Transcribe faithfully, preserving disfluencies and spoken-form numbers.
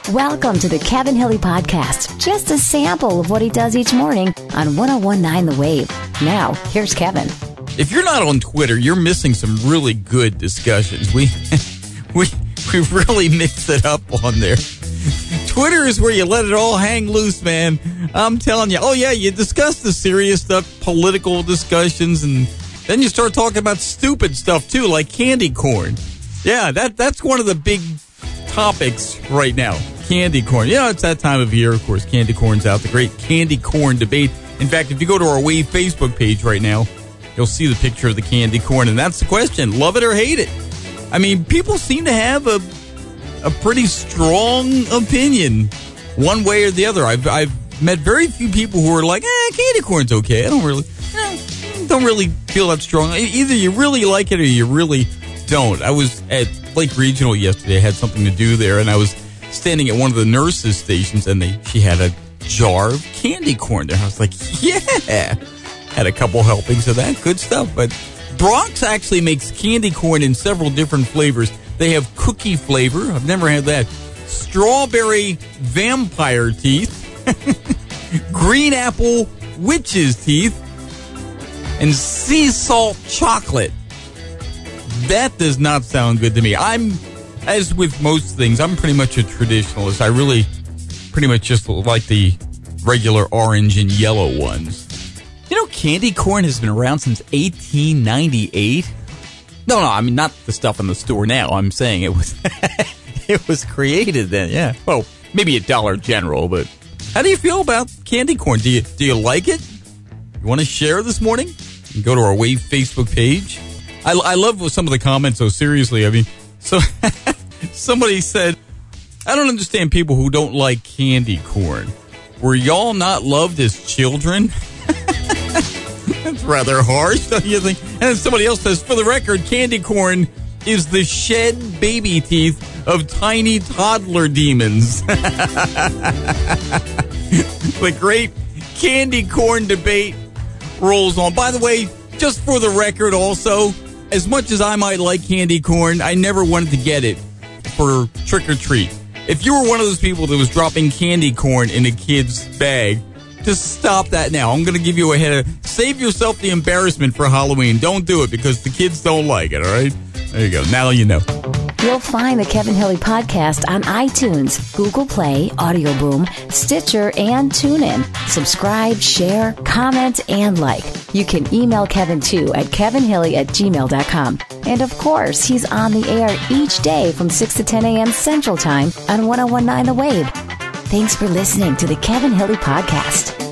Welcome to the Kevin Hilly Podcast. Just a sample of what he does each morning on one oh one point nine The Wave. Now, here's Kevin. If you're not on Twitter, you're missing some really good discussions. We we we really mix it up on there. Twitter is where you let it all hang loose, man. I'm telling you. Oh, yeah, you discuss the serious stuff, political discussions, and then you start talking about stupid stuff, too, like candy corn. Yeah, that that's one of the big topics right now, candy corn. You know, it's that time of year, of course, candy corn's out, the great candy corn debate. In fact, if you go to our Wave Facebook page right now, you'll see the picture of the candy corn, and that's the question, love it or hate it? I mean, people seem to have a a pretty strong opinion one way or the other. I've I've met very few people who are like, eh, candy corn's okay. I don't really, eh, don't really feel that strong. Either you really like it or you really don't. I was at Lake Regional yesterday. I had something to do there, and I was standing at one of the nurses' stations, and they she had a jar of candy corn there. I was like, yeah. Had a couple helpings of that. Good stuff. But Bronx actually makes candy corn in several different flavors. They have cookie flavor. I've never had that. Strawberry vampire teeth. Green apple witch's teeth. And sea salt chocolate. That does not sound good to me. I'm, as with most things, I'm pretty much a traditionalist. I really pretty much just like the regular orange and yellow ones. You know, candy corn has been around since eighteen ninety-eight. No, no, I mean, not the stuff in the store now. I'm saying it was it was created then, yeah. Well, maybe at Dollar General, but how do you feel about candy corn? Do you do you like it? You want to share this morning? You can go to our Wave Facebook page. I, I love some of the comments, so seriously. I mean, so somebody said, I don't understand people who don't like candy corn. Were y'all not loved as children? That's rather harsh, don't you think? And then somebody else says, for the record, candy corn is the shed baby teeth of tiny toddler demons. The great candy corn debate rolls on. By the way, just for the record also, as much as I might like candy corn, I never wanted to get it for trick or treat. If you were one of those people that was dropping candy corn in a kid's bag, just stop that now. I'm going to give you a head. Save yourself the embarrassment for Halloween. Don't do it because the kids don't like it, all right? There you go. Now you know. You'll find the Kevin Hilly Podcast on iTunes, Google Play, Audio Boom, Stitcher, and TuneIn. Subscribe, share, comment, and like. You can email Kevin, too, at kevinhilly at gmail dot com. And, of course, he's on the air each day from six to ten a.m. Central Time on one oh one point nine The Wave. Thanks for listening to the Kevin Hilly Podcast.